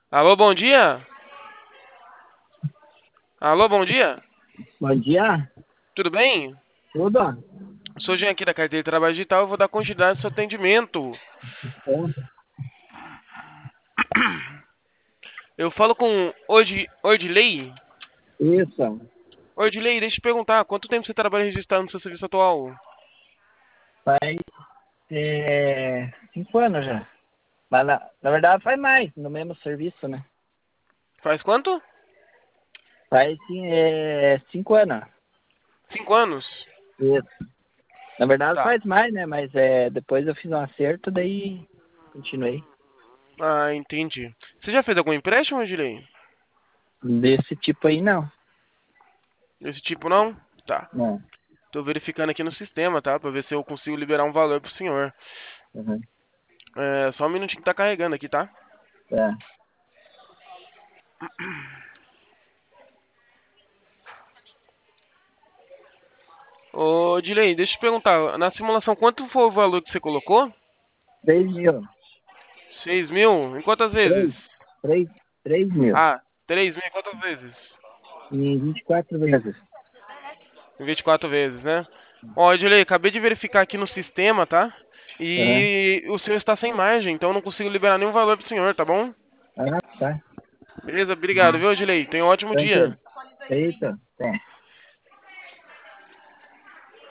Alô, bom dia? Alô, bom dia? Bom dia, Tudo bem? tudo? Sou Jean aqui da Carteira de Trabalho Digital. Eu vou dar continuidade ao seu atendimento. Bom, Eu falo com Ordilei. isso, Ordilei, deixa eu te perguntar. Quanto tempo você trabalha registrado no seu serviço atual? faz 5 anos já. Mas na verdade faz mais, no mesmo serviço, né? Faz quanto? Faz 5 anos. 5 anos? Isso. Na verdade Tá. faz mais, né? Mas depois eu fiz um acerto, daí continuei. Ah, entendi. Você já fez algum empréstimo, Ordilei? Desse tipo aí não. Desse tipo, não? Tá. Não. Tô verificando aqui no sistema, tá? Pra ver se eu consigo liberar um valor pro senhor. Uhum. Só um minutinho que tá carregando aqui, tá? Tá. Ô, Dilei, deixa eu te perguntar. Na simulação, quanto foi o valor que você colocou? 3 mil. 6.000? Em quantas vezes? 3, 3, 3 mil. Ah, 3.000 em quantas vezes? Em 24 vezes. Em 24 vezes, né? Ó, Edilei, acabei de verificar aqui no sistema, tá? Uhum. E o senhor está sem margem, então eu não consigo liberar nenhum valor pro senhor, tá bom? Ah, tá. Beleza, obrigado, viu, Edilei? Tenha um ótimo dia. Tranquilo. Eita. Tá.